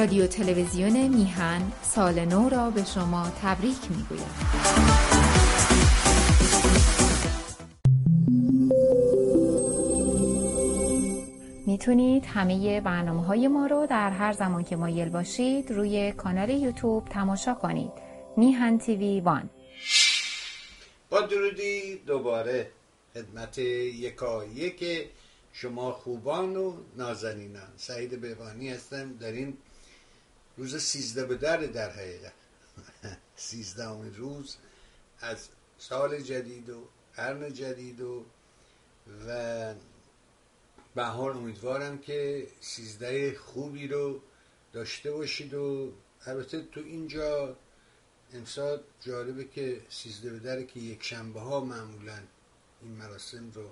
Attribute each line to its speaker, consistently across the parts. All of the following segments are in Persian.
Speaker 1: رادیو تلویزیون میهن سال نو را به شما تبریک میگوید. میتونید همه برنامه‌های ما رو در هر زمان که مایل باشید روی کانال یوتیوب تماشا کنید. میهن تیوی 1.
Speaker 2: با درودی دوباره خدمت یکایک شما خوبان و نازنینان. سعید بهبانی هستم. در این روز 13 به در حقیقت 13 روز از سال جدید و قرن جدید و به حال امیدوارم که 13 خوبی رو داشته باشید. و البته تو اینجا امسال جالبه که 13 به در که یک شنبه ها معمولا این مراسم رو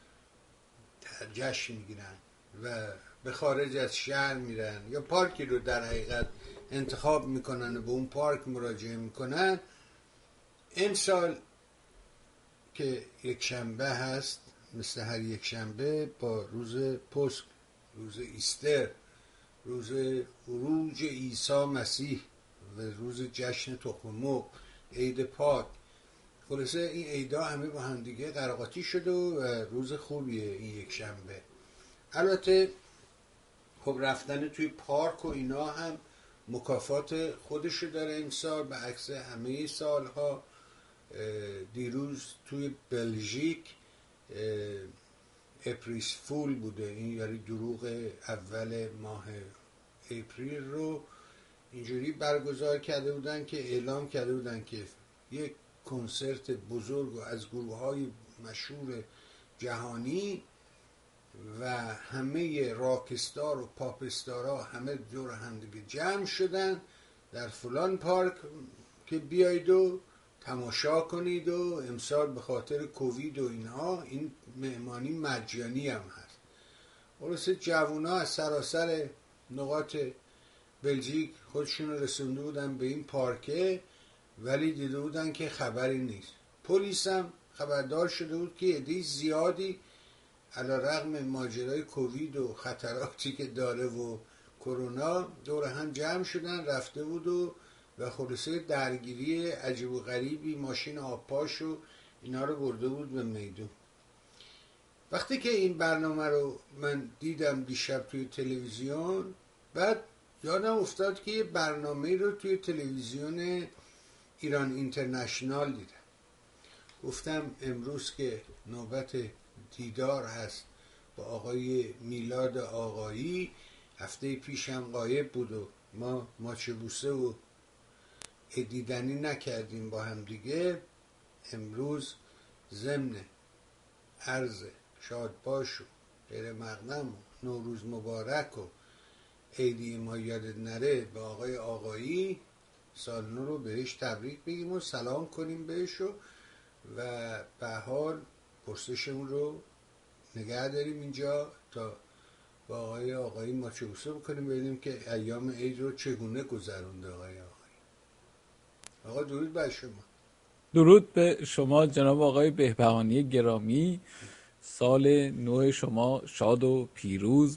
Speaker 2: جشن میگیرن و به خارج از شهر میرن یا پارکی رو در حقیقت انتخاب میکنن و به اون پارک مراجعه میکنن. امسال که یک شنبه هست، مثل هر یک شنبه با روز پسک، روز ایستر، روز عروج عیسی مسیح و روز جشن تخم مرغ، عید پاک، خلاصه این عیدا همه با هم دیگه قراقاتی شده و روز خوبیه این یک شنبه. البته خب رفتن توی پارک و اینا هم مکافات خودشو داره امسال، به عکس همه سالها. دیروز توی بلژیک اپریس فول بوده، این یعنی دروغ اول ماه اپریل رو اینجوری برگزار کرده بودن که اعلام کرده بودن که یک کنسرت بزرگ از گروه‌های مشهور جهانی و همه راکستار و پاپستارا همه دور هم دیگه جمع شدن در فلان پارک که بیایید و تماشا کنید. و امسال به خاطر کووید و اینها این مهمانی مجانی هم هست. خلاصه جوونا از سراسر نقاط بلژیک خودشون رسونده بودن به این پارکه، ولی دیده بودن که خبری نیست. پلیس هم خبردار شده بود که عده زیادی علیرغم ماجرای کووید و خطراتی که داره و کرونا دور هم جمع شدن، رفته بود و خلاصه درگیری عجیب و غریبی، ماشین آبپاش و اینا رو برده بود به میدون. وقتی که این برنامه رو من دیدم دیشب توی تلویزیون، بعد یادم افتاد که یه برنامه رو توی تلویزیون ایران اینترنشنال دیدم. گفتم امروز که نوبت دیدار هست با آقای میلاد آقایی، هفته پیشم غایب بود و ما ماچه بوسه و دیدنی نکردیم با هم دیگه. امروز ضمن عرض شادباش و خیر مقدم و نوروز مبارک و عیدی ما یادت نره به آقای آقایی، سال نو رو بهش تبریک بگیم و سلام کنیم بهش و به حال پرسشمون رو نگه داریم اینجا تا با آقای آقایی ماچه بوسه بکنیم، ببینیم که ایام عید رو چگونه گذرونده آقای آقایی. آقا درود بر شما.
Speaker 3: درود به شما جناب آقای بهبهانی گرامی. سال نو شما شاد و پیروز.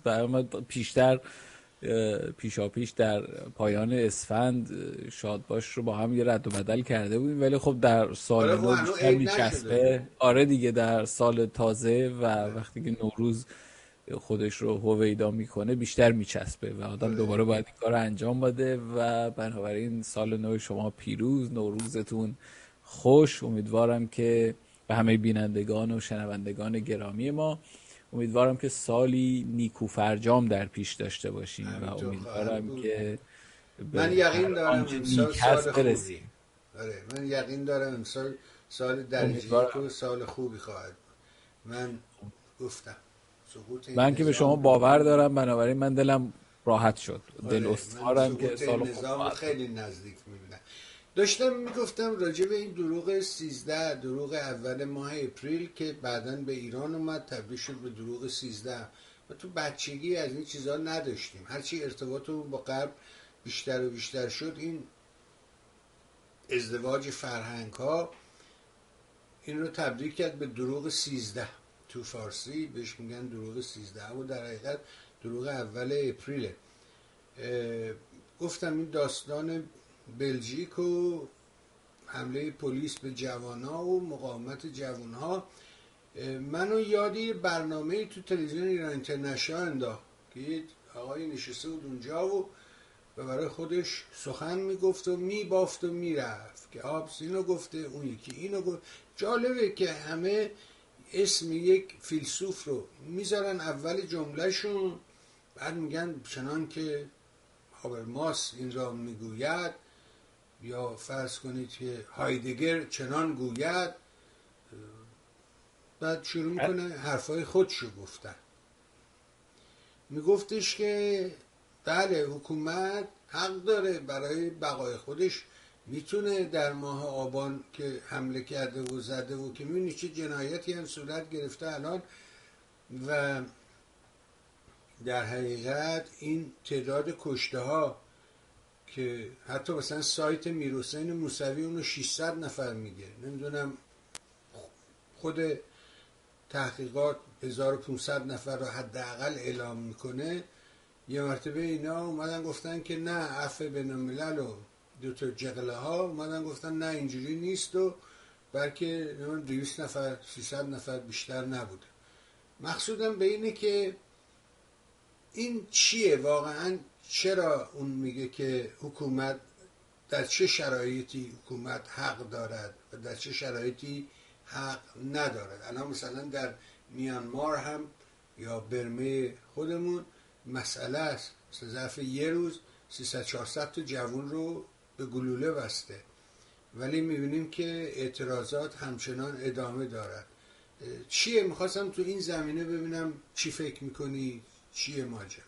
Speaker 3: پیشاپیش در پایان اسفند شادباش رو با هم یه رد و بدل کرده بودیم، ولی خب در سال نو بیشتر میچسبه. آره دیگه، در سال تازه و وقتی که نوروز خودش رو هویدا میکنه بیشتر میچسبه و آدم دوباره باید این کار رو انجام بده. و بنابراین سال نو شما پیروز، نوروزتون خوش. امیدوارم که به همه بینندگان و شنوندگان گرامی ما، امیدوارم که سالی نیکو فرجام در پیش داشته باشیم و امیدوارم که
Speaker 2: من یقین دارم امسال سال خوبی. آره من یقین دارم امسال سال درجه یک و سال خوبی خواهد بود. من گفتم
Speaker 3: من که به شما باور دارم، بنابراین من دلم راحت شد. دل استوارم که
Speaker 2: سال خوب خیلی نزدیک میبینم. داشتم میگفتم راجع به این دروغ 13، دروغ اول ماه اپریل که بعداً به ایران اومد تبدیل شد به دروغ 13. و تو بچگی از این چیزها نداشتیم. هرچی ارتباطمون با غرب بیشتر و بیشتر شد، این ازدواج فرهنگ ها این رو تبدیل کرد به دروغ 13. تو فارسی بهش میگن دروغ 13 و در حقیقت دروغ اول اپریله. گفتم این داستان بلژیک و حمله پلیس به جوان‌ها و مقاومت جوان‌ها منو یادی برنامه تو تلویزیون ایران اینترنشنال انداخت که یه آقای نشسته بود اونجا و برای خودش سخن میگفت و میبافت و میرفت که هابس اینو گفته، اون یکی اینو گفت. جالبه که همه اسم یک فیلسوف رو میذارن اول جملهشون، بعد میگن چنان که هابرماس این را میگوید، یا فرض کنید که هایدگر چنان گوید، بعد شروع میکنه حرفای خودشو گفتن. میگفتش که بله حکومت حق داره برای بقای خودش، میتونه در ماه آبان که حمله کرده و زده و که میبینی چه جنایتی هم صورت گرفته الان، و در حقیقت این تعداد کشته ها که حتی مثلا سایت میرحسین موسوی اونو 600 نفر میگه، نمیدونم خود تحقیقات 1500 نفر رو حداقل اعلام میکنه. یه مرتبه اینا اومدن گفتن که نه عفو بین الملل و دوتا جغله ها اومدن گفتن نه اینجوری نیست و بلکه 200 نفر 300 نفر بیشتر نبوده. مقصودم به اینه که این چیه واقعا، چرا اون میگه که حکومت در چه شرایطی حکومت حق دارد و در چه شرایطی حق ندارد. الان مثلا در میانمار هم یا برمه خودمون مسئله است، ظرف یه روز 300-400 تا جوان رو به گلوله بسته، ولی میبینیم که اعتراضات همچنان ادامه دارد. چیه؟ میخواستم تو این زمینه ببینم چی فکر میکنی، چیه ماجرا؟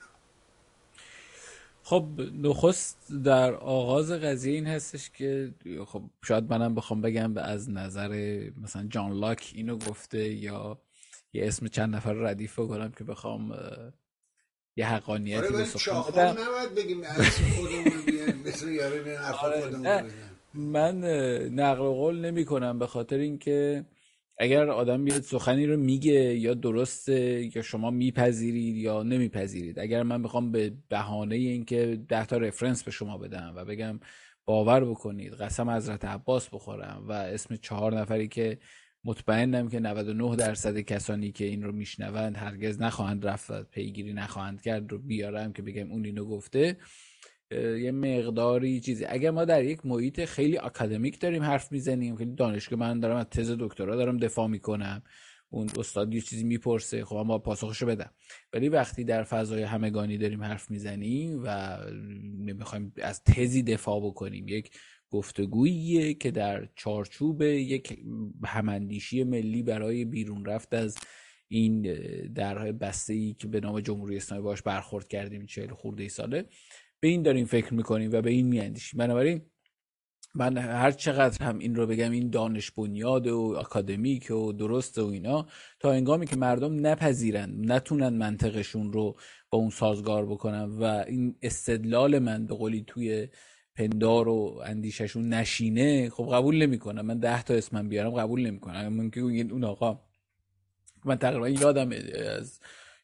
Speaker 3: خب نخست در آغاز قضیه این هستش که خب شاید منم بخوام بگم از نظر مثلا جان لاک اینو گفته یا یه اسم چند نفر ردیف کنم که بخوام یه حقانیتی به سخن بدم.
Speaker 2: نباید بگیم اسم خودمون بیان مثل یاره بیان حرفا خودمون بزنیم.
Speaker 3: من نقل قول نمی کنم به خاطر اینکه اگر آدم بیاد سخنی رو میگه یا درسته یا شما میپذیرید یا نمیپذیرید. اگر من بخوام به بهانه اینکه 10 تا رفرنس به شما بدم و بگم باور بکنید قسم حضرت عباس بخورم و اسم 4 نفری که مطمئنم که 99% کسانی که این رو میشنوند هرگز نخواهند رفت، پیگیری نخواهند کرد رو بیارم که بگم اون اینو گفته، یه مقداری چیزی. اگر ما در یک محیط خیلی اکادمیک داریم حرف میزنیم، خیلی دانشگاه، من دارم از تز دکترا دارم دفاع میکنم، اون استاد یه چیزی میپرسه خب من با پاسخشو بدم. ولی وقتی در فضای همگانی داریم حرف میزنیم و نمیخوایم از تزی دفاع بکنیم، یک گفتگوییه که در چارچوب یک هماندیشی ملی برای بیرون رفت از این در بسته‌ای که به نام جمهوری اسلامی باش برخورد کردیم 40 خورده ساله، به این داریم فکر میکنیم و به این میاندیشیم. بنابراین من هر چقدر هم این رو بگم این دانش بنیاد و اکادمیک و درست و اینا، تا هنگامی که مردم نپذیرن، نتونن منطقشون رو با اون سازگار بکنن و این استدلال من به قولی توی پندار و اندیششون نشینه، خب قبول نمیکنم. من 10 تا اسمم بیارم قبول نمیکنم. من که اون آقا، من تقریبا یادم از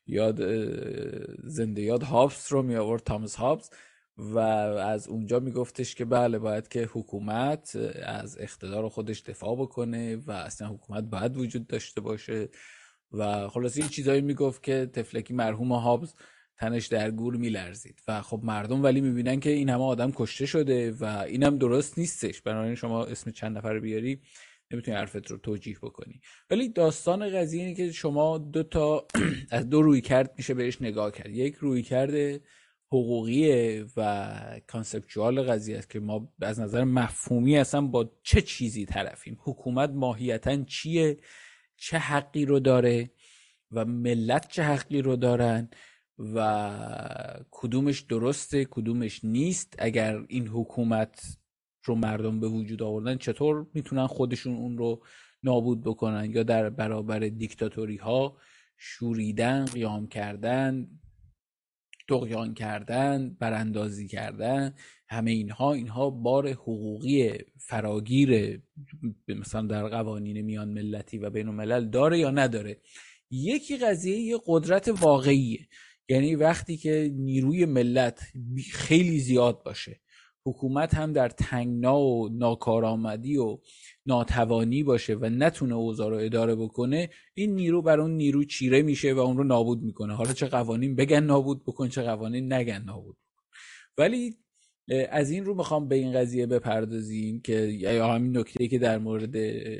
Speaker 3: زنده یاد هابس رو می آورد، تامس هابس، و از اونجا میگفتش که بله باید که حکومت از اقتدار خودش دفاع بکنه و اصلا حکومت باید وجود داشته باشه و خلاص این چیزایی میگفت که تفلکی مرحوم هابس تنش در گور میلرزید. و خب مردم ولی میبینن که این همه آدم کشته شده و اینم درست نیستش، بنابراین شما اسم چند نفر بیاری نمیتونی حرفت رو توجیه بکنی. ولی داستان قضیه اینه که شما از دو روی کرد میشه بهش نگاه کرد. یک روی کرده حقوقیه و کانسپچوال قضیه است که ما از نظر مفهومی اصلا با چه چیزی طرفیم، حکومت ماهیتاً چیه، چه حقی رو داره و ملت چه حقی رو دارن و کدومش درسته کدومش نیست. اگر این حکومت رو مردم به وجود آوردن چطور میتونن خودشون اون رو نابود بکنن یا در برابر دیکتاتوری ها شوریدن، قیام کردن، طغیان کردن، براندازی کردن. همه اینها بار حقوقی فراگیر مثلا در قوانین میان ملتی و بین الملل داره یا نداره. یکی قضیه یه قدرت واقعیه، یعنی وقتی که نیروی ملت خیلی زیاد باشه، حکومت هم در تنگنا و ناکارآمدی و ناتوانی باشه و نتونه اوضاع رو اداره بکنه، این نیرو بر اون نیرو چیره میشه و اون رو نابود میکنه. حالا چه قوانین بگن نابود بکن، چه قوانین نگن نابود بکن. ولی از این رو میخوام به این قضیه بپردازیم که یا همین نکته‌ای که در مورد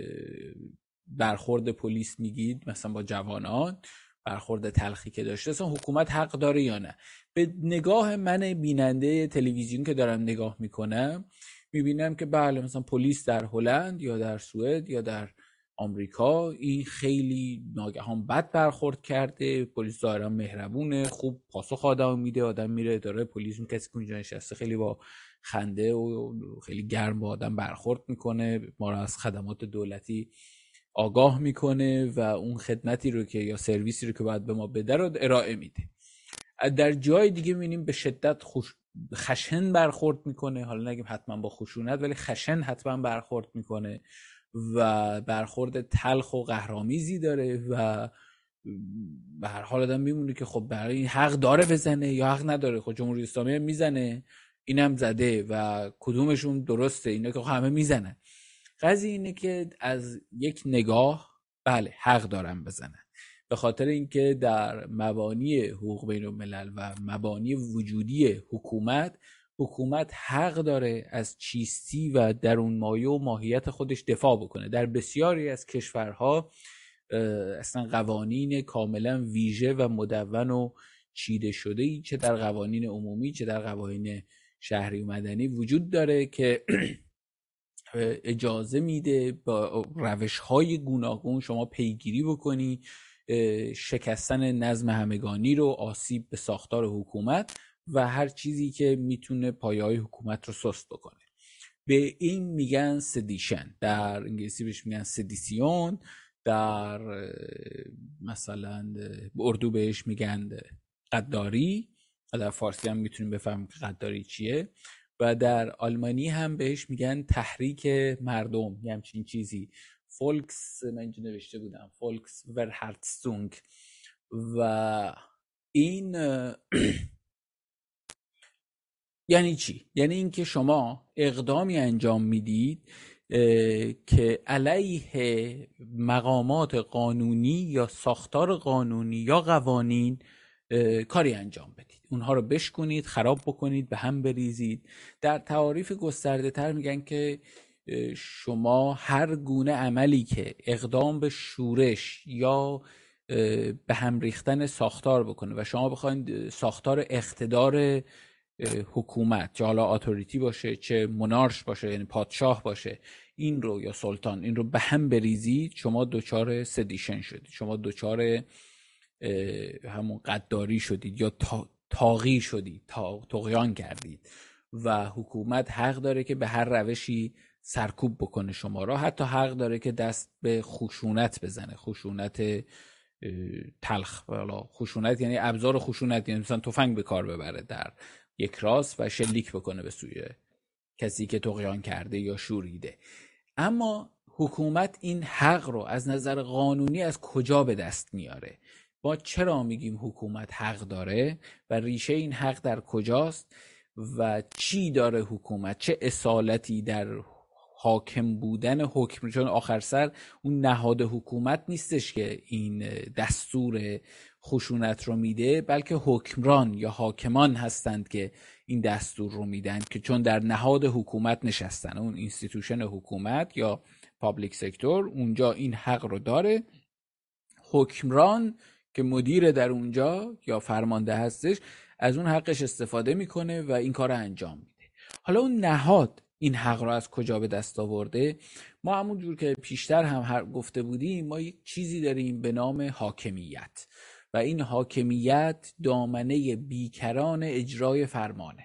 Speaker 3: برخورد پلیس میگید، مثلا با جوانان برخورد تلخی که داشته، اصلا حکومت حق داره یا نه؟ به نگاه من بیننده تلویزیون که دارم نگاه میکنم، میبینم که بله، مثلا پلیس در هلند یا در سوئد یا در آمریکا این خیلی ناگهان بد برخورد کرده، پلیس ظاهرا مهربونه، خوب پاسخ آدم میده، آدم میره اداره پلیس، اون کسی که اونجا نشسته خیلی با خنده و خیلی گرم با آدم برخورد میکنه، ما رو از خدمات دولتی آگاه میکنه و اون خدمتی رو که یا سرویسی رو که باید به ما بده رو ارائه میده. در جای دیگه میبینیم به شدت خشن برخورد میکنه، حالا نگیم حتما با خشونت، ولی خشن حتما برخورد میکنه و برخورد تلخ و قهرآمیزی داره و به هر حال آدم میمونه که خب برای این حق داره بزنه یا حق نداره. خب جمهوری اسلامی هم میزنه، اینم زده و کدومشون درسته؟ اینا که همه میزنن. قضیه اینه که از یک نگاه بله حق دارن بزنن، به خاطر اینکه در مبانی حقوق بین الملل و مبانی وجودی حکومت حق داره از چیستی و درون مایه و ماهیت خودش دفاع بکنه. در بسیاری از کشورها اصلا قوانین کاملا ویژه و مدون و چیده شده، چه در قوانین عمومی چه در قوانین شهری و مدنی وجود داره که اجازه میده با روش‌های گوناگون شما پیگیری بکنی شکستن نظم همگانی رو، آسیب به ساختار حکومت و هر چیزی که میتونه پایه‌های حکومت رو سست بکنه. به این میگن سدیشن، در انگلیسی بهش میگن سدیسیون، در مثلا اردو بهش میگن غداری، در فارسی هم میتونیم بفهمیم که غداری چیه، و در آلمانی هم بهش میگن تحریک مردم، یه همچین چیزی، فولکس، من اینجا نوشته بودم فولکس ورهرتسونگ. و این یعنی چی؟ یعنی اینکه شما اقدامی انجام میدید که علیه مقامات قانونی یا ساختار قانونی یا قوانین کاری انجام بدید، اونها رو بشکنید، خراب بکنید، به هم بریزید. در تعاریف گسترده تر میگن که شما هر گونه عملی که اقدام به شورش یا به هم ریختن ساختار بکنه و شما بخواید ساختار اقتدار حکومت، چه حالا اتوریتی باشه چه مونارش باشه، یعنی پادشاه باشه، این رو یا سلطان، این رو به هم بریزید، شما دچار سدیشن شدید، شما دچار همون غداری شدید یا طاغی شدید، طغیان کردید و حکومت حق داره که به هر روشی سرکوب بکنه شما را، حتی حق داره که دست به خشونت بزنه، خشونت تلخ. خشونت یعنی ابزار خشونت، یعنی مثلا تفنگ به کار ببره در یک راست و شلیک بکنه به سوی کسی که طغیان کرده یا شوریده. اما حکومت این حق رو از نظر قانونی از کجا به دست میاره؟ ما چرا میگیم حکومت حق داره و ریشه این حق در کجاست و چی داره حکومت، چه اصالتی در حاکم بودن حکم؟ چون آخر سر اون نهاد حکومت نیستش که این دستور خشونت رو میده، بلکه حکمران یا حاکمان هستند که این دستور رو میدن، که چون در نهاد حکومت نشستن، اون اینستیتوشن حکومت یا پابلیک سکتور اونجا این حق رو داره. حکمران که مدیر در اونجا یا فرمانده هستش از اون حقش استفاده میکنه و این کار رو انجام میده. حالا اون نهاد این حق رو از کجا به دست آورده؟ ما همون جور که پیشتر هم گفته بودیم، ما یک چیزی داریم به نام حاکمیت و این حاکمیت دامنه بیکران اجرای فرمانه.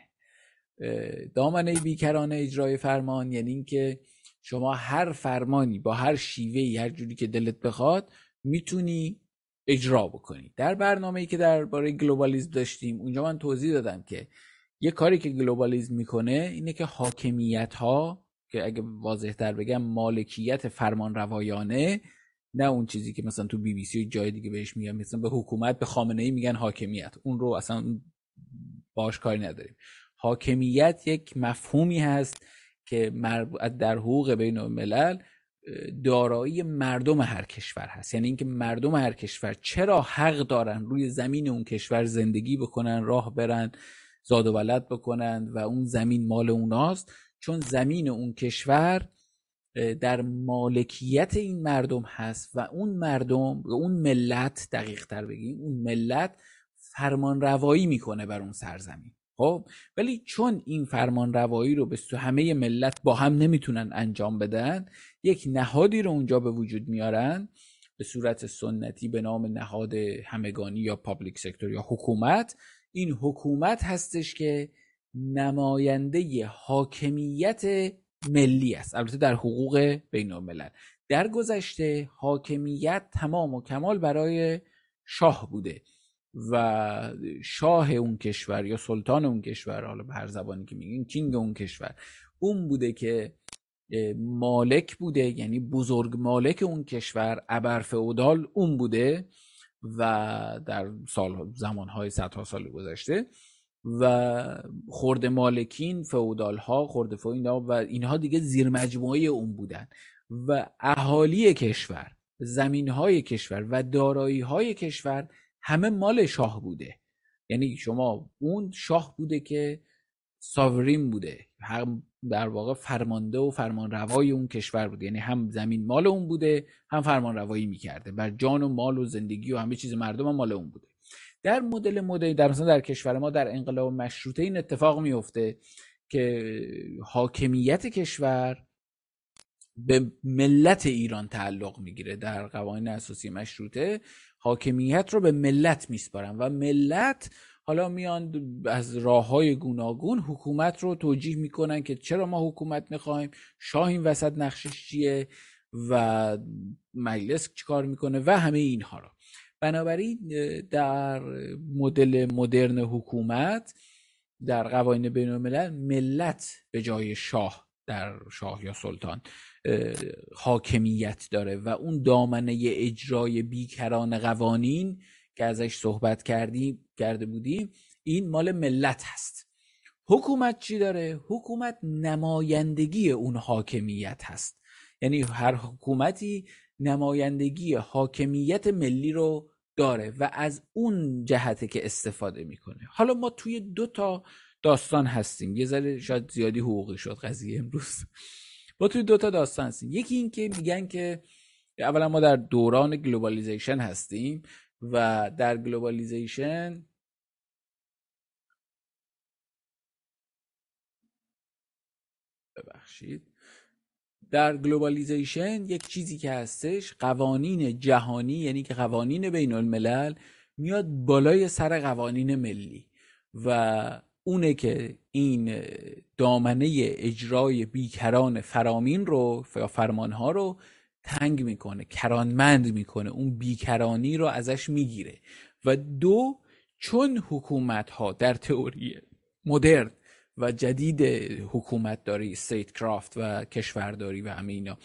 Speaker 3: دامنه بیکران اجرای فرمان یعنی این که شما هر فرمانی با هر شیوهی، هر جوری که دلت بخواد میتونی اجرا بکنی. در برنامه‌ای که درباره گلوبالیسم داشتیم اونجا من توضیح دادم که یه کاری که گلوبالیسم میکنه اینه که حاکمیت ها، که اگه واضح تر بگم مالکیت فرمان روایانه، نه اون چیزی که مثلا تو BBC و جای دیگه بهش میگن، مثلا به حکومت، به خامنه‌ای میگن حاکمیت، اون رو اصلا باهاش کاری نداریم. حاکمیت یک مفهومی هست که در حقوق بین الملل دارایی مردم هر کشور هست. یعنی اینکه مردم هر کشور چرا حق دارن روی زمین اون کشور زندگی بکنن، راه برن، زاد و ولد بکنن و اون زمین مال اوناست، چون زمین اون کشور در مالکیت این مردم هست و اون مردم، اون ملت دقیق تر بگیم، اون ملت فرمان روایی میکنه بر اون سرزمین. خب ولی چون این فرمان روایی رو به همه ملت با هم نمیتونن انجام بدن، یک نهادی رو اونجا به وجود میارن به صورت سنتی به نام نهاد همگانی یا پابلیک سکتور یا حکومت. این حکومت هستش که نماینده حاکمیت ملی است. البته در حقوق بین الملل در گذشته حاکمیت تمام و کمال برای شاه بوده و شاه اون کشور یا سلطان اون کشور، حالا به هر زبانی که میگین، کینگ اون کشور، اون بوده که مالک بوده، یعنی بزرگ مالک اون کشور، ابرفئودال اون بوده و در زمانهای صدها سال گذشته و خرده مالکین، فئودال ها، خرده فئودال و اینها دیگه زیر مجموعه اون بودن و اهالی کشور، زمین های کشور و دارایی های کشور همه مال شاه بوده. یعنی شما اون شاه بوده که ساورین بوده، هم در واقع فرمانده و فرمان روای اون کشور بوده، یعنی هم زمین مال اون بوده هم فرمان روایی میکرده بر جان و مال و زندگی و همه چیز مردم هم مال اون بوده. در مدل در مثلا در کشور ما در انقلاب مشروطه این اتفاق میفته که حاکمیت کشور به ملت ایران تعلق میگیره. در قوانین اساسی مشروطه حاکمیت رو به ملت میسپارن و ملت حالا میان از راههای گوناگون حکومت رو توجیه میکنن که چرا ما حکومت میخوایم، شاه این وسط نقشش چیه و مجلس چیکار میکنه و همه اینها رو. بنابراین در مدل مدرن حکومت در قوانین بین الملل ملت به جای شاه، در شاه یا سلطان، حاکمیت داره و اون دامنه اجرای بیکران قوانین که ازش صحبت کرده بودیم این مال ملت هست. حکومت چی داره؟ حکومت نمایندگی اون حاکمیت هست. یعنی هر حکومتی نمایندگی حاکمیت ملی رو داره و از اون جهته که استفاده میکنه. حالا ما توی 2 تا داستان هستیم، یه ذره شاید زیادی حقوقی شد قضیه امروز. ما توی 2 تا داستان هستیم. یکی این که میگن که اولا ما در دوران گلوبالیزیشن هستیم و در گلوبالیزیشن در گلوبالیزیشن یک چیزی که هستش، قوانین جهانی، یعنی که قوانین بین الملل میاد بالای سر قوانین ملی و اونه که این دامنه اجرای بیکران فرامین رو یا فرمانها رو تنگ میکنه، کرانمند میکنه، اون بیکرانی رو ازش میگیره. و 2 چون حکومت ها در تئوری مدرن و جدید حکومت داری، استیت کرافت و کشورداری و همه اینا،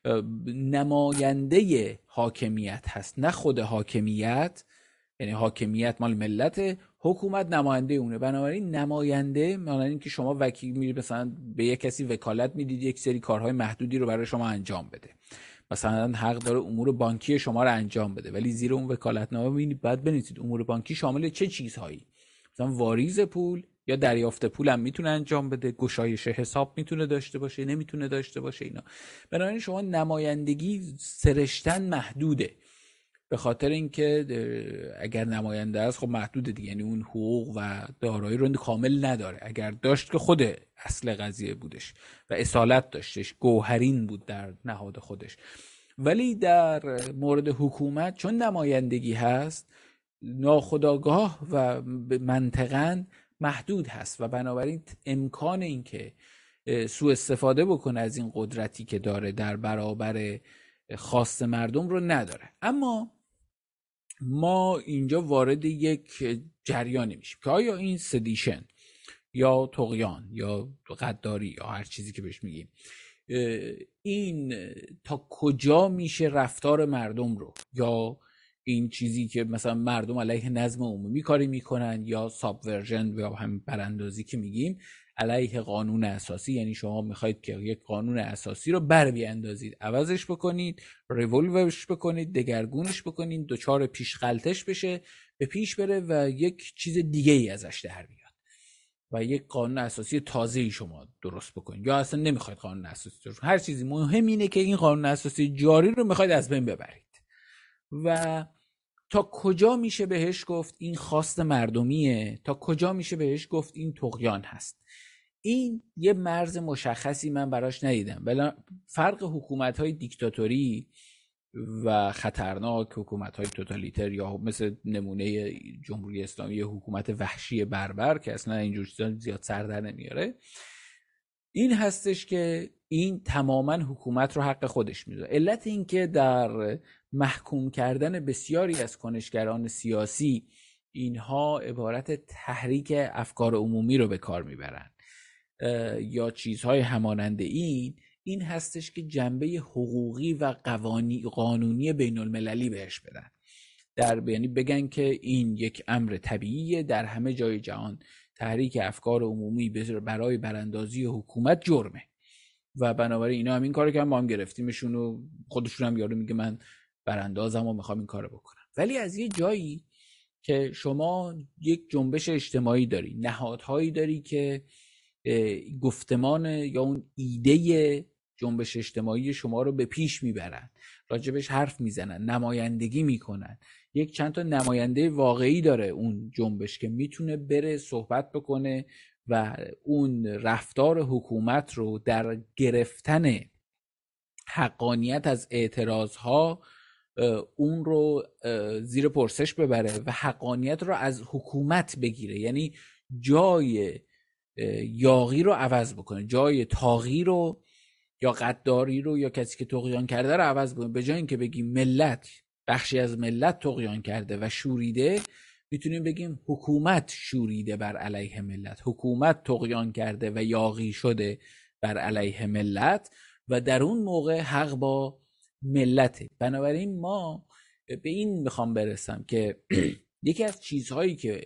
Speaker 3: نماینده حاکمیت هست نه خود حاکمیت، یعنی حاکمیت مال ملت، حکومت نماینده اونه. بنابراین نماینده معنی این که شما وکیل میری مثلا به یک کسی وکالت میدید یک سری کارهای محدودی رو برای شما انجام بده، مثلا حق داره امور بانکی شما رو انجام بده، ولی زیر اون وکالتنامه میبینید بعد بنویسید امور بانکی شامل چه چیزهایی، مثلا واریز پول یا دریافت پول هم میتونه انجام بده، گشایش حساب میتونه داشته باشه، نمیتونه داشته باشه اینا. بنابراین شما نمایندگی سرشتن محدوده، به خاطر اینکه اگر نماینده است خب محدوده دیگه، یعنی اون حقوق و دارایی رو کامل نداره. اگر داشت که خود اصل قضیه بودش و اصالت داشتش، گوهرین بود در نهاد خودش. ولی در مورد حکومت چون نمایندگی هست ناخودآگاه و منطقاً محدود هست و بنابراین امکان این که سوء استفاده بکنه از این قدرتی که داره در برابر خواست مردم رو نداره. اما ما اینجا وارد یک جریانی میشیم که آیا این سدیشن یا طغیان یا غداری یا هر چیزی که بهش میگیم این تا کجا میشه رفتار مردم رو، یا این چیزی که مثلا مردم علیه نظم عمومی کاری میکنن، یا سابورژن یا هم براندازی که میگیم علیه قانون اساسی، یعنی شما میخواید که یک قانون اساسی رو بر بیاندازید، عوضش بکنید، ریولوش بکنید، دگرگونش بکنید، دوچار پیش غلطش بشه، به پیش بره و یک چیز دیگه ای ازش در بیاد و یک قانون اساسی تازه‌ای شما درست بکنید، یا اصلا نمیخواید قانون اساسی درست، هر چیزی مهم اینه که این قانون اساسی جاری رو میخواید از بین ببرید. و تا کجا میشه بهش گفت این خواست مردمیه، تا کجا میشه بهش گفت این طغیان هست. این یه مرز مشخصی من براش ندیدم. ولی فرق حکومت‌های دیکتاتوری و خطرناک، حکومت‌های توتالیتر یا مثل نمونه جمهوری اسلامی حکومت وحشی بربر که اصلا اینجور چیزا زیاد سر در نمیاره، این هستش که این تماما حکومت رو حق خودش میذاره. علت این که در محکوم کردن بسیاری از کنشگران سیاسی اینها عبارت تحریک افکار عمومی رو به کار میبرن یا چیزهای همانند این هستش که جنبه حقوقی و قانونی بین المللی بهش بدن، یعنی بگن که این یک امر طبیعیه، در همه جای جهان تحریک افکار عمومی برای براندازی حکومت جرمه و بنابراین اینا هم این کارو کردن، ما هم گرفتیمشون و خودشون هم یارو میگه من براندازم و میخوام این کارو بکنم. ولی از یه جایی که شما یک جنبش اجتماعی داری، نهادهایی داری که گفتمان یا اون ایده جنبش اجتماعی شما رو به پیش میبرن، راجبش حرف میزنن، نمایندگی میکنن، یک چند تا نماینده واقعی داره اون جنبش که میتونه بره صحبت بکنه و اون رفتار حکومت رو در گرفتن حقانیت از اعتراضها اون رو زیر پرسش ببره و حقانیت رو از حکومت بگیره، یعنی جای یاغی رو عوض بکنه، جای طاغی رو یا غداری رو یا کسی که طغیان کرده رو عوض بکنه. به جای اینکه بگیم ملت، بخشی از ملت طغیان کرده و شوریده، میتونیم بگیم حکومت شوریده بر علیه ملت، حکومت طغیان کرده و یاغی شده بر علیه ملت و در اون موقع حق با ملته. بنابراین ما به این میخوام برسم که یکی از چیزهایی که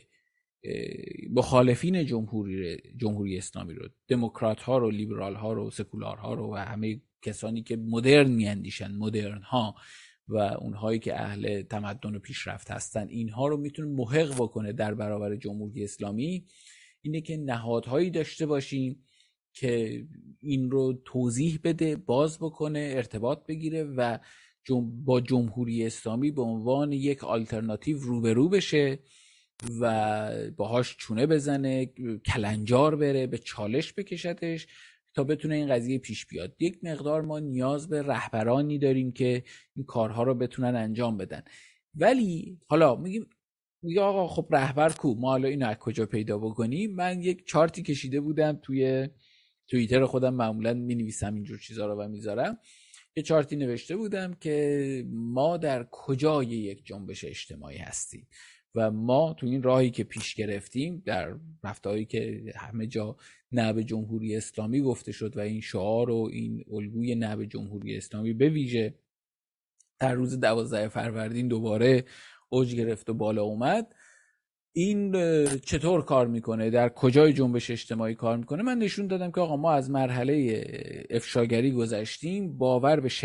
Speaker 3: مخالفین جمهوری اسلامی رو، دموکرات ها رو، لیبرال ها رو، سکولار ها رو و همه کسانی که مدرن میاندیشن، مدرن ها و اونهایی که اهل تمدن و پیشرفت هستن، اینها رو میتونه محق بکنه در برابر جمهوری اسلامی، اینه که نهادهایی داشته باشیم که این رو توضیح بده، باز بکنه، ارتباط بگیره و با جمهوری اسلامی به عنوان یک آلترناتیو روبرو بشه و باهاش چونه بزنه، کلنجار بره، به چالش بکشتش تا بتونه این قضیه پیش بیاد. یک مقدار ما نیاز به رهبرانی داریم که این کارها رو بتونن انجام بدن. ولی حالا میگیم آقا خب رهبر کو؟ ما حالا اینو از کجا پیدا بکنیم؟ من یک چارتی کشیده بودم توی توییتر خودم، معمولا مینویسم اینجور چیزا رو و میذارم. یه چارتی نوشته بودم که ما در کجای یک جنبش اجتماعی هستیم و ما تو این راهی که پیش گرفتیم، در رفتاری که همه جا نه به جمهوری اسلامی گفته شد و این شعار و این الگوی نه به جمهوری اسلامی به ویژه در روز 12 فروردین دوباره اوج گرفت و بالا اومد، این چطور کار میکنه، در کجای جنبش اجتماعی کار میکنه. من نشون دادم که آقا ما از مرحله افشاگری گذشتیم، باور به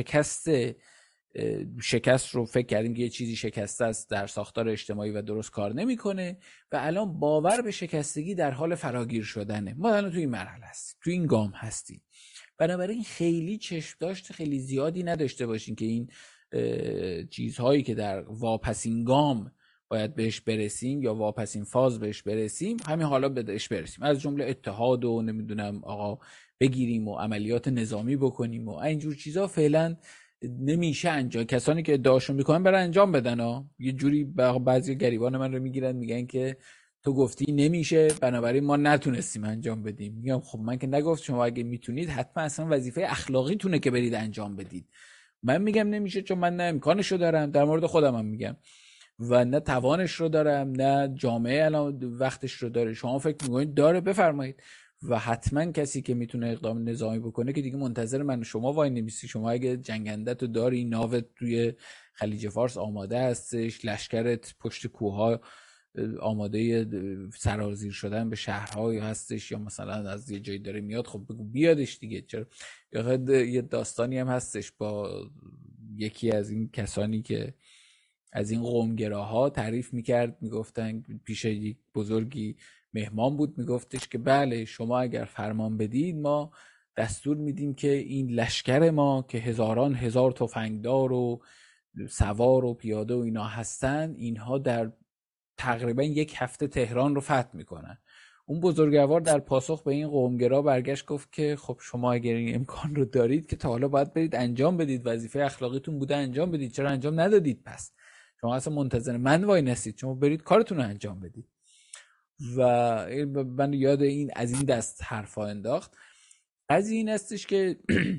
Speaker 3: شکست رو فکر کردیم که یه چیزی شکسته است در ساختار اجتماعی و درست کار نمیکنه و الان باور به شکستگی در حال فراگیر شدنه. ما الان توی این مرحله هستیم، توی این گام هستیم. بنابراین خیلی چشم داشت خیلی زیادی نداشته باشین که این چیزهایی که در واپسین گام باید بهش برسیم یا واپسین فاز بهش برسیم همین حالا بهش برسیم، از جمله اتحاد و نمیدونم آقا بگیریم و عملیات نظامی بکنیم و اینجور چیزا فعلا نمیشه انجام. کسانی که ادعاشون میکنن برای انجام بدن ها. یه جوری بعضی گریبان من رو میگیرن میگن که تو گفتی نمیشه بنابراین ما نتونستیم انجام بدیم. میگم خب من که نگفت، شما اگه میتونید حتما اصلا وظیفه اخلاقی تونه که برید انجام بدید. من میگم نمیشه چون من نه امکانشو دارم، در مورد خودم هم میگم، و نه توانش رو دارم، نه جامعه الان وقتش رو داره. شما فکر میکنید داره، بفرمایید. و حتما کسی که میتونه اقدام نظامی بکنه که دیگه منتظر من شما وای نمیسی. شما اگه جنگندت رو داری، ناوت توی خلیج فارس آماده هستش، لشکرت پشت کوها آماده سرازیر شدن به شهرهای هستش، یا مثلا از یه جایی داره میاد، خب بگو بیادش دیگه. چرا یه داستانی هم هستش با یکی از این کسانی که از این قومگراها تعریف میکرد، میگفتن پیش یک بزرگی مهمان بود، میگفتش که بله شما اگر فرمان بدید ما دستور میدیم که این لشکر ما که هزاران هزار تفنگدار و سوار و پیاده و اینا هستن، اینها در تقریبا یک هفته تهران رو فتح میکنن. اون بزرگوار در پاسخ به این قومگرا برگشت گفت که خب شما اگر این امکان رو دارید که تا حالا باید برید انجام بدید، وظیفه اخلاقیتون بوده انجام بدید، چرا انجام ندادید؟ پس شما اصلا منتظر من وای نستید، شما برید کارتون رو انجام بدید. و من یاد این از این دست حرفا انداخت. از این هستش که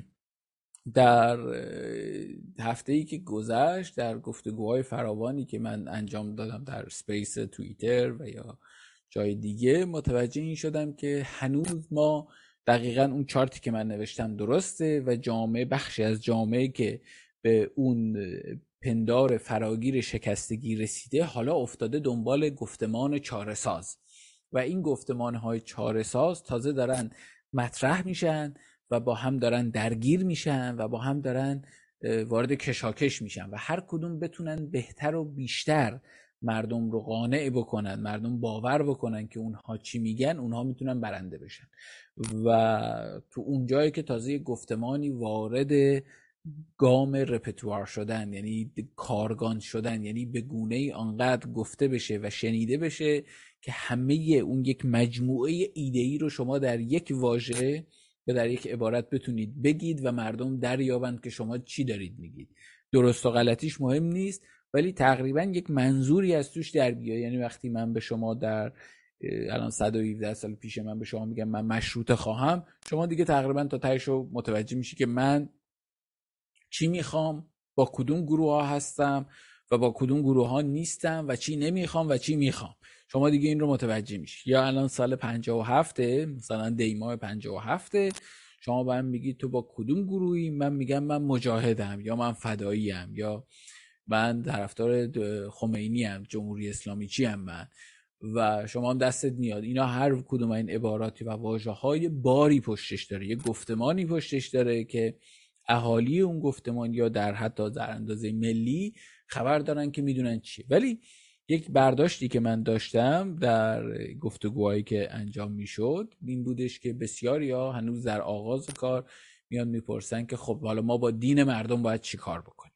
Speaker 3: در هفته‌ای که گذشت در گفتگوهای فراوانی که من انجام دادم در سپیس توییتر و یا جای دیگه، متوجه این شدم که هنوز ما دقیقاً اون چارتی که من نوشتم درسته و جامعه، بخشی از جامعه که به اون پندار فراگیر شکستگی رسیده، حالا افتاده دنبال گفتمان چاره‌ساز و این گفتمان‌های چاره‌ساز تازه دارن مطرح میشن و با هم دارن درگیر میشن و با هم دارن وارد کشاکش میشن و هر کدوم بتونن بهتر و بیشتر مردم رو قانع بکنن، مردم باور بکنن که اونها چی میگن، اونها میتونن برنده بشن. و تو اون جایی که تازه گفتمانی وارد گام رپتوار شدن، یعنی کارگان شدن، یعنی به گونه‌ای آنقدر گفته بشه و شنیده بشه که همه اون یک مجموعه ایده‌ای رو شما در یک واژه یا در یک عبارت بتونید بگید و مردم دریابند که شما چی دارید میگید. درست و غلطیش مهم نیست، ولی تقریبا یک منظوری از توش در بیاد. یعنی وقتی من به شما در الان 117 سال پیش من به شما میگم من مشروطه خواهم، شما دیگه تقریبا تا تهشو متوجه میشی که من چی میخوام، با کدوم گروه ها هستم و با کدوم گروه ها نیستم و چی نمیخوام و چی میخوام. شما دیگه این رو متوجه میشی. یا الان سال 57 مثلا دیماه 57 شما با هم میگید تو با کدوم گروهی، من میگم من مجاهدم یا من فداییم یا من طرفدار خمینی ام، جمهوری اسلامی چی ام من، و شما هم دستت میاد. اینا هر کدوم این عباراتی و واژه‌های باری پشتش داره، یه گفتمانی پشتش داره که اهالی اون گفتمان یا در حتی در اندازه ملی خبر دارن که میدونن چیه. ولی یک برداشتی که من داشتم در گفتگوهایی که انجام میشد این بودش که بسیاری ها هنوز در آغاز کار میان میپرسن که خب حالا ما با دین مردم باید چی کار بکنیم،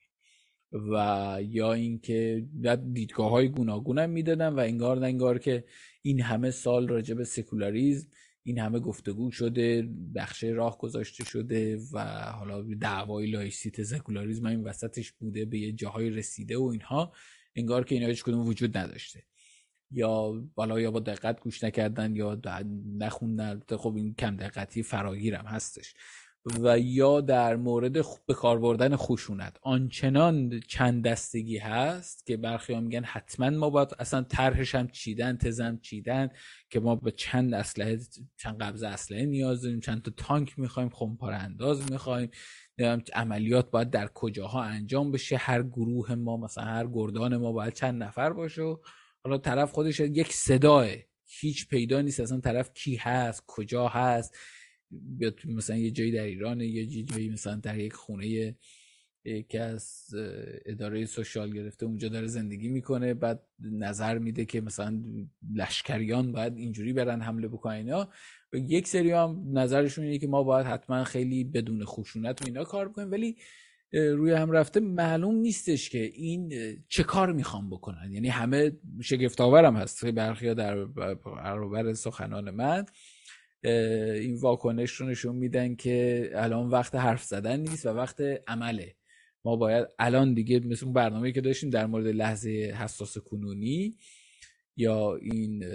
Speaker 3: و یا اینکه دیدگاه‌های گوناگون هم میدادن و انگار که این همه سال راجع به سکولاریسم این همه گفتگو شده، بخش راه گذاشته شده و حالا دعوای لایسیت سکولاریسم این وسطش بوده، به یه جاهای رسیده و اینها، انگار که اینا هیچ کدوم وجود نداشته، یا بالا یا با دقت گوش نکردن یا نخوندن. خب این کم دقتی فراگیرم هستش. و یا در مورد به کار بردن خشونت آنچنان چند دستگی هست که برخی ها میگن حتما ما باید اصلا طرحش هم چیدن، تزم چیدن که ما به چند اسلحه، چند قبضه اسلحه نیاز داریم، چند تا تانک میخوایم، خمپاره انداز میخوایم، عملیات باید در کجاها انجام بشه، هر گروه ما مثلا هر گردان ما باید چند نفر باشه. حالا طرف خودش یک صداه، هیچ پیدا نیست اصلا طرف کی هست، کجا هست، یا مثلا یه جایی در ایران، یه جایی مثلا در یک خونه که از اداره سوشال گرفته اونجا داره زندگی میکنه، بعد نظر میده که مثلا لشکریان باید اینجوری برن حمله بکنن اینا. و یک سری هم نظرشون اینه که ما باید حتما خیلی بدون خشونت و اینا کار بکنیم، ولی روی هم رفته معلوم نیستش که این چه کار میخوام بکنن. یعنی همه شگفت‌آورم هست، برخیا در برابر سخنان من این واکنش رو نشون میدن که الان وقت حرف زدن نیست و وقت عمله. ما باید الان دیگه مثل اون برنامه‌ای که داشتیم در مورد لحظه حساس کنونی یا این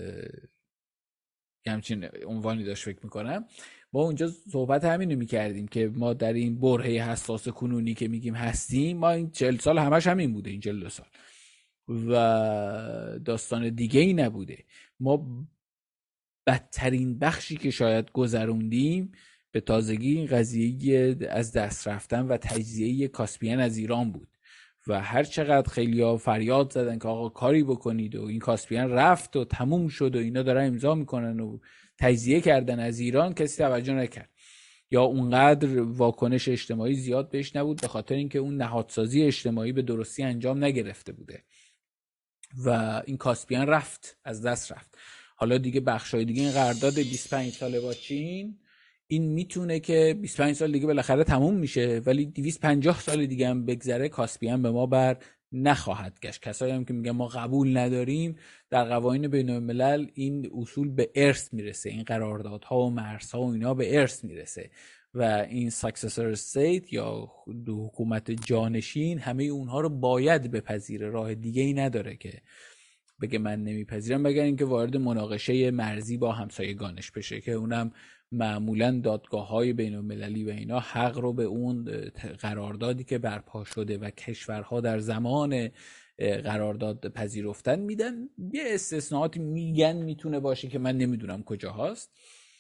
Speaker 3: همچین عنوانی داشت فکر میکنم، ما اونجا صحبت همینو میکردیم که ما در این برهه حساس کنونی که میگیم هستیم، ما این 40 سال همش همین بوده، این 42 سال و داستان دیگه ای نبوده. ما بدترین بخشی که شاید گذروندیم به تازگی این قضیه از دست رفتن و تجزیه کاسپین از ایران بود و هر چقدر خیلی‌ها فریاد زدن که آقا کاری بکنید و این کاسپین رفت و تموم شد و اینا دارن امضا میکنن و تجزیه کردن از ایران، کسی توجه نکرد یا اونقدر واکنش اجتماعی زیاد بهش نبود، به خاطر اینکه اون نهادسازی اجتماعی به درستی انجام نگرفته بوده و این کاسپین رفت، از دست رفت. حالا دیگه بخشای دیگه این قرارداد 25 ساله با چین این میتونه که 25 سال دیگه بالاخره تموم میشه، ولی 250 سال دیگه هم بگذره کاسپین به ما بر نخواهد گشت. کسایی هم که میگن ما قبول نداریم، در قوانین بین الملل این اصول به ارث میرسه، این قراردادها و مرزها و اینا به ارث میرسه و این ساکسسور استیت یا حکومت جانشین همه اونها رو باید بپذیره، راه دیگه ای نداره که بگه من نمیپذیرم، مگر اینکه وارد مناقشه مرزی با همسایگانش بشه که اونم معمولا دادگاه‌های بین‌المللی و اینا حق رو به اون قراردادی که برپا شده و کشورها در زمان قرارداد پذیرفتن میدن. یه استثناءاتی میگن میتونه باشه که من نمیدونم کجا هست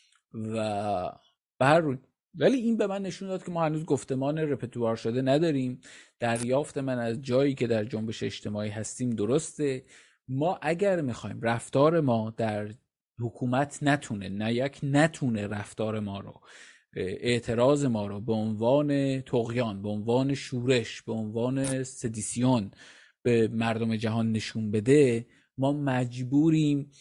Speaker 3: و ولی این به من نشون داد که ما هنوز گفتمان رپتوار شده نداریم. دریافت من از جایی که در جنبش اجتماعی هستیم درسته. ما اگر میخوایم رفتار ما در حکومت نتونه رفتار ما رو، اعتراض ما رو به عنوان طغیان، به عنوان شورش، به عنوان سدیسیون به مردم جهان نشون بده، ما مجبوریم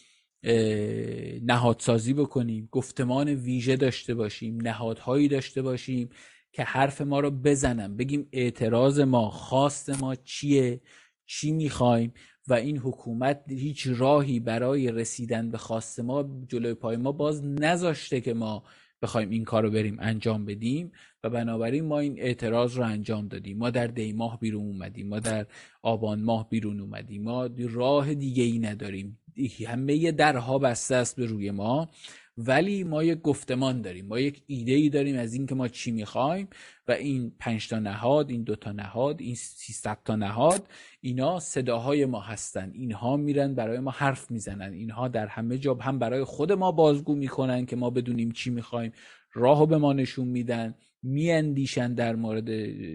Speaker 3: نهادسازی بکنیم، گفتمان ویژه داشته باشیم، نهادهایی داشته باشیم که حرف ما رو بزنن، بگیم اعتراض ما، خواست ما چیه، چی میخوایم و این حکومت هیچ راهی برای رسیدن به خواست ما جلوی پای ما باز نذاشته که ما بخوایم این کار رو بریم انجام بدیم و بنابراین ما این اعتراض رو انجام دادیم. ما در دی ماه بیرون اومدیم، ما در آبان ماه بیرون اومدیم، ما راه دیگه ای نداریم، همه درها بسته است به روی ما، ولی ما یک گفتمان داریم، ما یک ایده ای داریم از این که ما چی میخوایم و این 5 تا نهاد، این 2 تا نهاد، این 300 تا نهاد، اینا صداهای ما هستن، اینها میرن برای ما حرف میزنن، اینها در همه جا هم برای خود ما بازگو میکنن که ما بدونیم چی میخوایم، راهو به ما نشون میدن، میاندیشن در مورد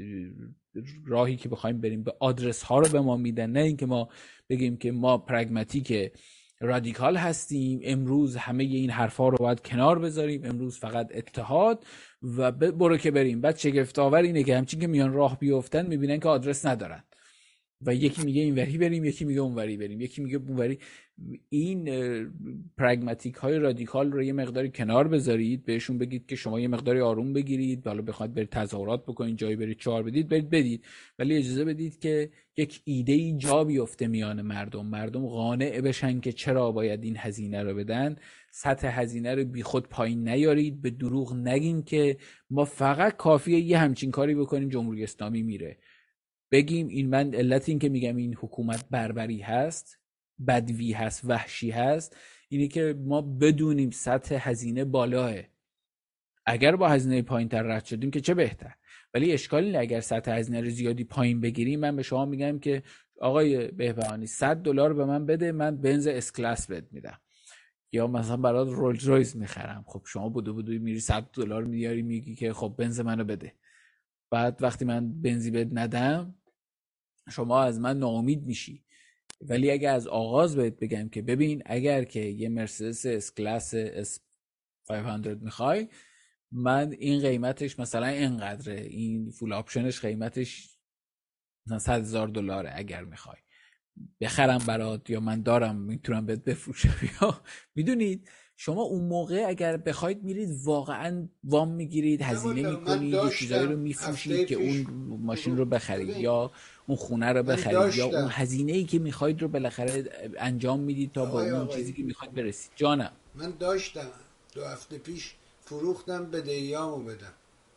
Speaker 3: راهی که بخوایم بریم، به آدرس ها رو به ما میدن، نه اینکه ما بگیم که ما پرگماتیک رادیکال هستیم، امروز همه این حرفا رو باید کنار بذاریم، امروز فقط اتحاد و برو که بریم. بعد شگفت آور اینه که همچین که میان راه بیافتن میبینن که آدرس ندارن و یکی میگه اینوری بریم، یکی میگه اونوری بریم، یکی میگه اونوری. این پرگماتیک های رادیکال رو یه مقداری کنار بذارید، بهشون بگید که شما یه مقداری آروم بگیرید، حالا بخواید برید تظاهرات بکنید، جایی برید چهار بدید، بدید، ولی اجازه بدید که یک ایده‌ای جا بیفته میان مردم قانع بشن که چرا باید این هزینه رو بدن. سطح هزینه رو بی خود پایین نیارید، به دروغ نگین که ما فقط کافیه یه همچین کاری بکنیم جمهوری اسلامی میره. بگیم این من علت این که میگم این حکومت بربری هست، بدوی هست، وحشی هست، اینه که ما بدونیم سطح هزینه بالاه. اگر با هزینه پایین تر رد شدیم که چه بهتر، ولی اشکالی نه اگر سطح هزینه رو زیادی پایین بگیریم. من به شما میگم که آقای بهبهانی $100 به من بده، من بنز اس کلاس بهت میدم، یا مثلا برات رولز رویس میخرم. خب شما بودوی میری $100 میاری میگی که خب بنز منو بده، بعد وقتی من بنزی بهت ندم شما از من ناامید میشی. ولی اگه از آغاز بهت بگم که ببین اگر که یه مرسدس اس کلاس اس 500 میخوای، من این قیمتش مثلا اینقدره، این فول آپشنش قیمتش مثلا $100,000 اگر میخوای بخرم برات، یا من دارم میتونم بهت بفروشم، یا میدونید شما اون موقع اگر بخواید میرید واقعا وام میگیرید، هزینه میکنید، یه چیزایی رو میفروشید که اون ماشین رو بخرید یا اون خونه رو بخرید یا اون هزینه‌ای که میخواید رو بالاخره انجام میدید تا با اون چیزی که میخواید برسید. جانم
Speaker 2: من داشتم 2 هفته پیش فروختم، بدهیامو بدم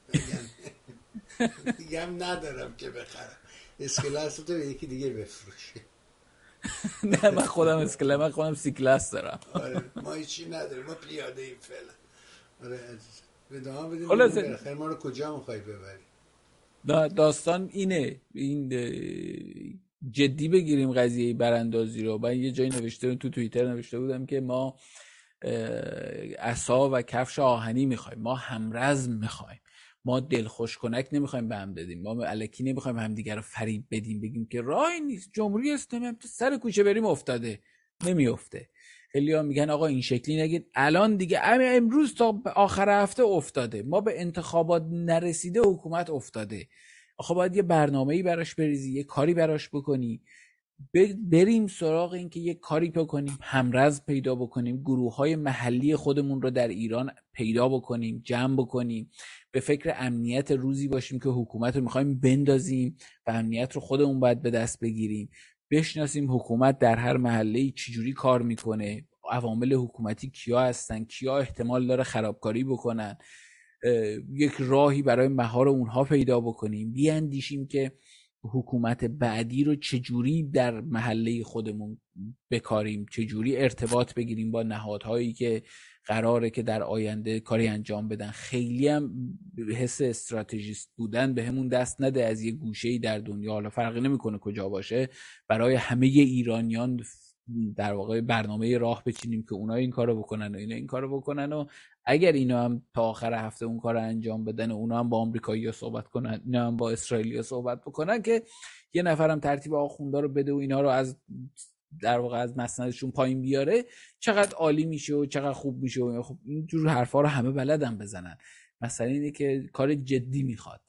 Speaker 2: دیگه هم ندارم که بخرم، اسکلاس رو یکی دیگه بفروشه.
Speaker 3: نه من خودم اسکلاس، من خودم سی کلاس دارم.
Speaker 2: آره ما هیچی نداریم، ما پیاده ایم فعلا. آره عزیز بدهم بدیم بالاخره ما رو کجا میخوای ببری؟
Speaker 3: داستان اینه، این جدی بگیریم قضیه براندازی رو. من یه جایی نوشته تو توییتر نوشته بودم که ما عصا و کفش آهنی میخوایم، ما همرزم میخوایم، ما دلخوش کنک نمیخوایم به هم بدیم، ما الکی نمیخوایم همدیگه رو فریب بدیم بگیم که راهی نیست، جمهوری اسلامی هم تو سر کوچه بریم افتاده. نمیافته. خیلی‌ها میگن آقا این شکلی نگید، الان دیگه امروز تا آخر هفته افتاده، ما به انتخابات نرسیده حکومت افتاده. آخه باید یه برنامه‌ای براش بریزی، یه کاری براش بکنی، بریم سراغ این که یه کاری بکنیم، همرز پیدا بکنیم، گروه‌های محلی خودمون رو در ایران پیدا بکنیم، جمع بکنیم، به فکر امنیت روزی باشیم که حکومت رو می‌خوایم بندازیم و امنیت رو خودمون باید به دست بگیریم، بشناسیم حکومت در هر محله‌ای چجوری کار میکنه، عوامل حکومتی کیا هستن، کیا احتمال داره خرابکاری بکنن، یک راهی برای مهار اونها پیدا بکنیم، بیاندیشیم که حکومت بعدی رو چجوری در محله خودمون بکاریم، چجوری ارتباط بگیریم با نهادهایی که قراره که در آینده کاری انجام بدن. خیلی هم حس استراتژیست بودن به همون دست نده از یه گوشه‌ای در دنیا، حالا فرقی نمیکنه کجا باشه، برای همه ایرانیان در واقع برنامه راه بچینیم که اونا این کارو بکنن و اینا این کارو بکنن و اگر اینا هم تا آخر هفته اون کارو انجام بدن و اونا هم با آمریکایی‌ها صحبت کنن، اینا هم با اسرائیلی‌ها صحبت بکنن که یه نفرم ترتیب آخوندا رو بده و اینا رو از در واقع از مسندشون پایین بیاره، چقدر عالی میشه و چقدر خوب میشه. و خب اینجور حرفا رو همه بلدن بزنن. مثلا اینه که کار جدی میخواد،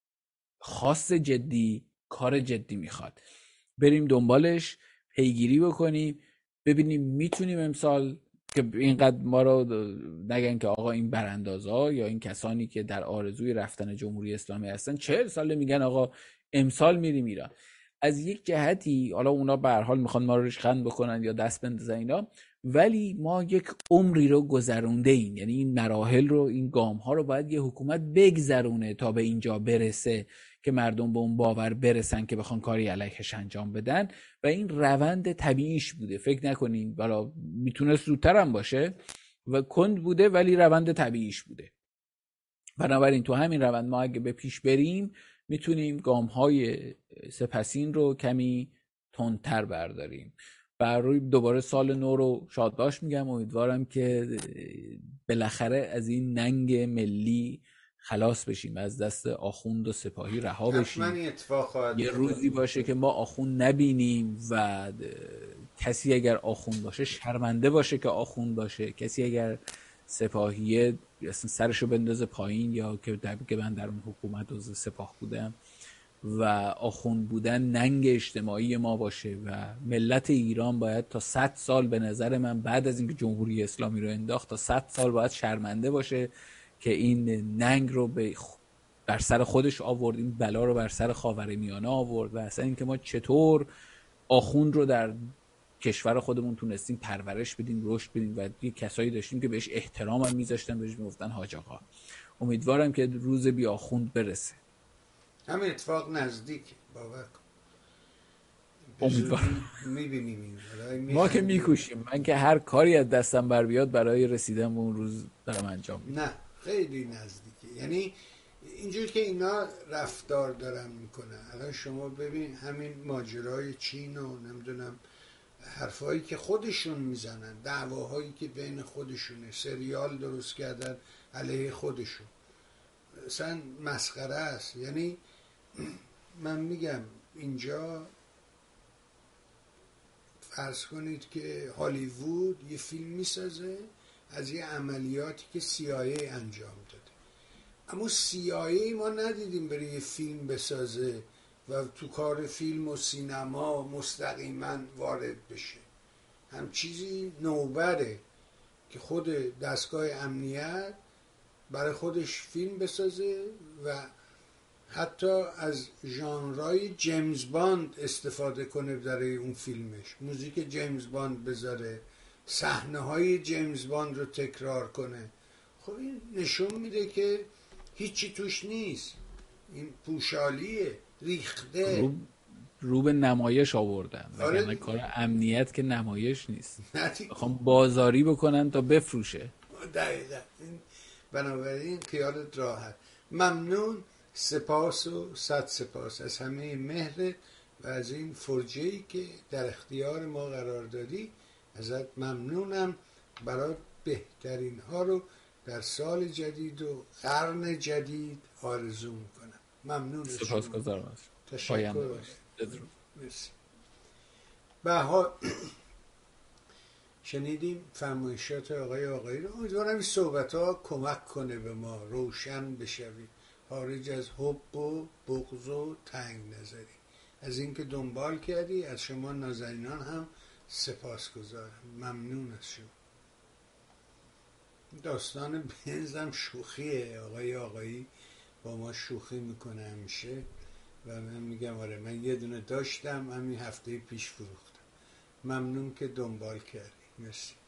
Speaker 3: خاص جدی، کار جدی میخواد، بریم دنبالش، پیگیری بکنیم، ببینیم میتونیم امسال که اینقدر ما رو نگن که آقا این براندازا یا این کسانی که در آرزوی رفتن جمهوری اسلامی هستن 40 ساله میگن آقا امسال میریم ایران. از یک جهتی حالا اونا به هر حال میخوان ما رو ریشخند بکنن یا دست بندازن اینا، ولی ما یک عمری رو گذرونده ایم، یعنی این مراحل رو، این گام ها رو باید یه حکومت بگذرونه تا به اینجا برسه که مردم به اون باور برسن که بخوان کاری علیهش انجام بدن و این روند طبیعیش بوده. فکر نکنین بالا میتونه زودتر هم باشه و کند بوده ولی روند طبیعیش بوده. بنابراین تو همین روند ما اگه به پیش بریم میتونیم گام‌های سپسین رو کمی تندتر برداریم. برای دوباره سال نو رو شادباش میگم، امیدوارم که بالاخره از این ننگ ملی خلاص بشیم، از دست آخوند و سپاهی رها بشیم. یه روزی باشه که ما آخوند نبینیم و کسی اگر آخوند باشه شرمنده باشه که آخوند باشه، کسی اگر سپاهیه اصلا سرشو بندازه پایین، یا که من در اون حکومت عضو سپاه بودم و آخوند بودن ننگ اجتماعی ما باشه و ملت ایران باید تا 100 سال به نظر من بعد از اینکه جمهوری اسلامی رو انداخت تا 100 سال باید شرمنده باشه که این ننگ رو بر سر خودش آورد، این بلا رو بر سر خاورمیانه آورد و اصلا اینکه ما چطور آخوند رو در کشور خودمون تونستیم پرورش بدیم، رشد بدیم و یه کسایی داشتیم که بهش احترام هم میذاشتن، بهش میگفتن حاج آقا. امیدوارم که روز بی آخوند برسه.
Speaker 2: همین اتفاق نزدیک باور کن.
Speaker 3: امیدوارم
Speaker 2: میبینیم
Speaker 3: ما که میکوشیم، من که هر کاری از دستم بر بیاد برای رسیدن به اون روز دارم انجام میدم.
Speaker 2: نه خیلی نزدیکه، یعنی اینجور که اینا رفتار دارن میکنن. الان شما ببین همین ماجرای چین و نمیدونم حرفایی که خودشون میزنن، دعواهایی که بین خودشونه، سریال درست کردن علیه خودشون، اصلا مسخره است. یعنی من میگم اینجا فرض کنید که هالیوود یه فیلم میسازه از یه عملیاتی که CIA انجام داده، اما CIA ما ندیدیم بره یه فیلم بسازه و تو کار فیلم و سینما مستقیما وارد بشه. هم چیزی نوبره که خود دستگاه امنیت برای خودش فیلم بسازه و حتی از ژانرهای جیمز باند استفاده کنه برای اون فیلمش، موزیک جیمز باند بذاره، صحنه‌های جیمز باند رو تکرار کنه. خب این نشون میده که هیچی توش نیست، این پوشالیه، ریخته،
Speaker 3: رو به نمایش آوردن.
Speaker 2: آره
Speaker 3: کار امنیت که نمایش نیست، بخوام بازاری بکنن تا بفروشه.
Speaker 2: دقیقا. بنابراین خیالت راحت. ممنون، سپاس و صد سپاس از همه مهرت و از این فرجه‌ای که در اختیار ما قرار دادی. ازت ممنونم. برات بهترین ها رو در سال جدید و قرن جدید آرزو میکنم. ممنون.
Speaker 3: سپاسگزارم.
Speaker 2: تشکر. مرسی. بها شنیدیم فرمایشات آقایی رو. امیدوارم این صحبت ها کمک کنه به ما روشن بشویم، خارج از حب و بغض و تنگ نظری. از اینکه دنبال کردی، از شما نازنینان هم سپاسگزارم. ممنون از شما. داستان بنزم شوخیه. آقایی با ما شوخی میکنه همیشه و من میگم آره من یه دونه داشتم همین هفته پیش فروختم. ممنون که دنبال کردی. مرسی.